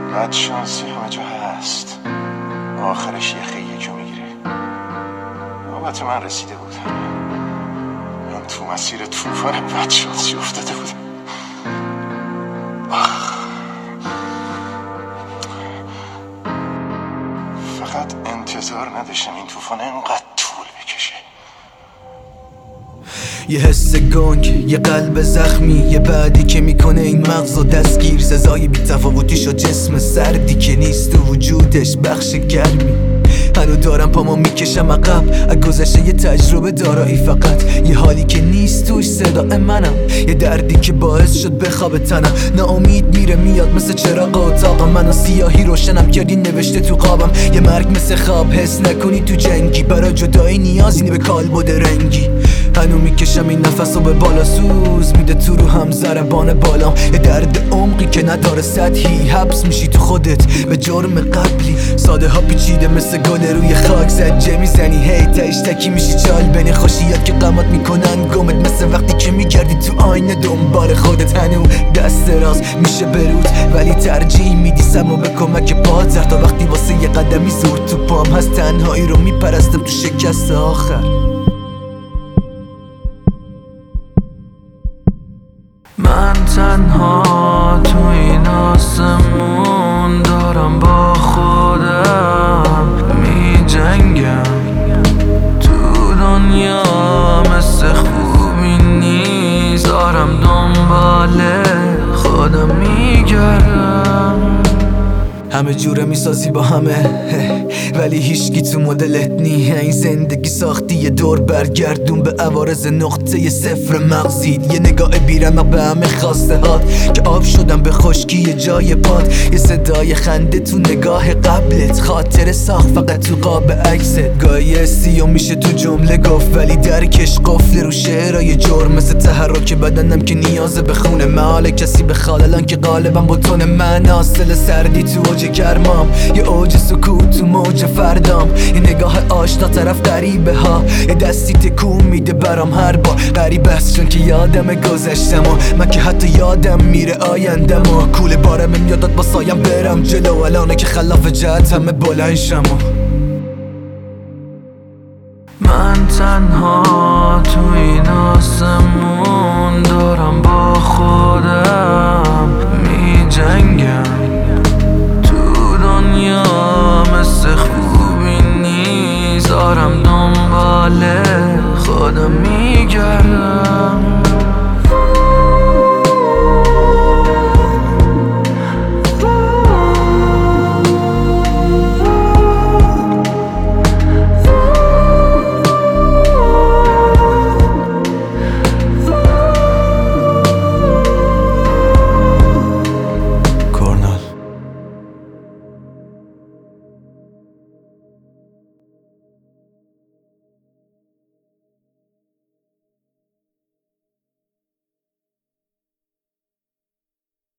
بد شانسی همه جا هست، آخرش یه خیلی جو میگیره. نوبت من رسیده بود، من تو مسیر طوفان بد شانسی افتاده بودم. فقط انتظار نداشتم این طوفان اینقدر طول بکشه. یه حس گنگ، یه قلب زخمی، یه بعدی که میکنه این مغز و دستگیر. سزای بی تفاوتی شد جسم سردی که نیست و وجودش بخش گرمی. هنو دارم پامو میکشم عقب از گذشته یه تجربه دارایی، فقط یه حالی که نیست توش صدای منم، یه دردی که باعث شد بخواب تنم. ناامید میره میاد مثل چراغ اتاقم، منو سیاهی روشنم کردی نوشته تو خوابم. یه مرگ مثل خواب حس نکنی تو جنگی، برا جدایی نیازی نی به کالبد رنگی. هنو میکشم این نفسو به بالا، سوز میده تو رو هم ضربان بالام. یه درد عمقی که نداره سطحی، حبس میشی تو خودت به جرم قبلی. ساده ها پیچیده مثل گل روی خاک، زجه میزنی هی تایش تکی میشی چال بین خوشیات که غمات میکنن گمت. مثل وقتی که میگردی تو آینه دنبال خودت، هنو دست راست میشه برود ولی ترجیح میدی سمو به کمک پاتر. تا وقتی واسه یه قدمی زور تو پام هست، تنهایی رو میپرستم تو شکست آخر. من تنها تو این آسمون دارم با خودم می جنگم. تو دنیا مثل خوبی نیست، دارم دنبال خودم میگردم. همه جوره میسازی با همه ولی هیچکی تو مدلت نی. این زندگی ساختی یه دور برگردون به عوارض نقطه صفر مغزید. یه نگاه بیرمق به همه خواسته هات که آب شدم به خشکی یه جای پات. یه صدای خنده تو نگاه قبلت، خاطر ساخت فقط تو قاب عکست. گاهی سیوم میشه تو جمله گفت ولی درکش قفل رو شعرهای جرم. مثل تحرک بدنم که نیازه به خونه، محال کسی به الان که غالبم بتونه. من حاصل سردی تو اوج گرمام، یه اوج سکوت تو موج فردام. یه نگاه آشنا طرف غریبه ها، یه دستی تکون میده برام هر بار. غریبه است چون که یادم گذشتم و من که حتی یادم میره آیندم. و کوله بارم میادات با سایم برم جلو، الانه که خلاف جهت همه بلند شم. من تنها تو این آسمون دارم با خودم می جنگم.